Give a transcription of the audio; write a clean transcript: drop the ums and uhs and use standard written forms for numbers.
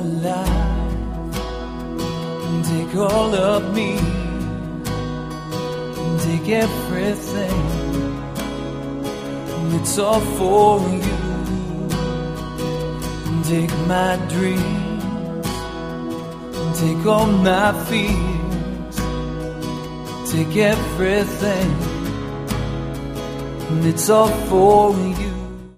life, take all of me, take everything, it's all for you. Take my dreams, take all my fears, take everything, it's all for you.